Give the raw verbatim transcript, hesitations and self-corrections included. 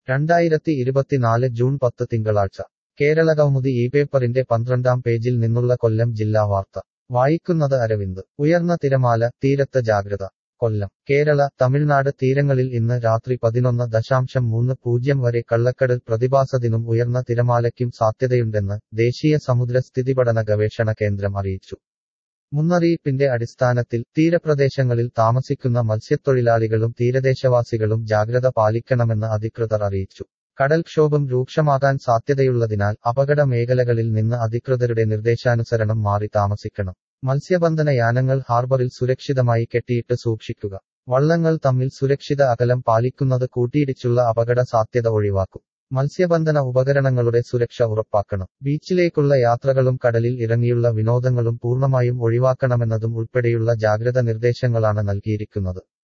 രണ്ടായിരത്തി ഇരുപത്തിനാല് ജൂൺ പത്ത് തിങ്കളാഴ്ച കേരളകൗമുദി ഈ പേപ്പറിന്റെ പന്ത്രണ്ടാം പേജിൽ നിന്നുള്ള കൊല്ലം ജില്ലാ വാർത്ത വായിക്കുന്നത് അരവിന്ദ് ഉയർന്ന തിരമാല തീരത്ത് ജാഗ്രത കൊല്ലം കേരള തമിഴ്നാട് തീരങ്ങളിൽ ഇന്ന് രാത്രി പതിനൊന്ന് ദശാംശം മൂന്ന് പൂജ്യം വരെ കള്ളക്കടൽ പ്രതിഭാസത്തിനും ഉയർന്ന തിരമാലയ്ക്കും സാധ്യതയുണ്ടെന്ന് ദേശീയ സമുദ്ര സ്ഥിതിപഠന ഗവേഷണ കേന്ദ്രം അറിയിച്ചു മുന്നറിയിപ്പിന്റെ അടിസ്ഥാനത്തിൽ തീരപ്രദേശങ്ങളിൽ താമസിക്കുന്ന മത്സ്യത്തൊഴിലാളികളും തീരദേശവാസികളും ജാഗ്രത പാലിക്കണമെന്ന് അധികൃതർ അറിയിച്ചു കടൽക്ഷോഭം രൂക്ഷമാകാൻ സാധ്യതയുള്ളതിനാൽ അപകട മേഖലകളിൽ നിന്ന് അധികൃതരുടെ നിർദ്ദേശാനുസരണം മാറി താമസിക്കണം മത്സ്യബന്ധന യാനങ്ങൾ ഹാർബറിൽ സുരക്ഷിതമായി കെട്ടിയിട്ട് സൂക്ഷിക്കുക വള്ളങ്ങൾ തമ്മിൽ സുരക്ഷിത അകലം പാലിക്കുന്നത് കൂട്ടിയിടിച്ചുള്ള അപകട സാധ്യത ഒഴിവാക്കും മത്സ്യബന്ധന ഉപകരണങ്ങളുടെ സുരക്ഷ ഉറപ്പാക്കണം ബീച്ചിലേക്കുള്ള യാത്രകളും കടലിൽ ഇറങ്ങിയുള്ള വിനോദങ്ങളും പൂർണ്ണമായും ഒഴിവാക്കണമെന്നതും ഉൾപ്പെടെയുള്ള ജാഗ്രത നിർദ്ദേശങ്ങളാണ് നൽകിയിരിക്കുന്നത്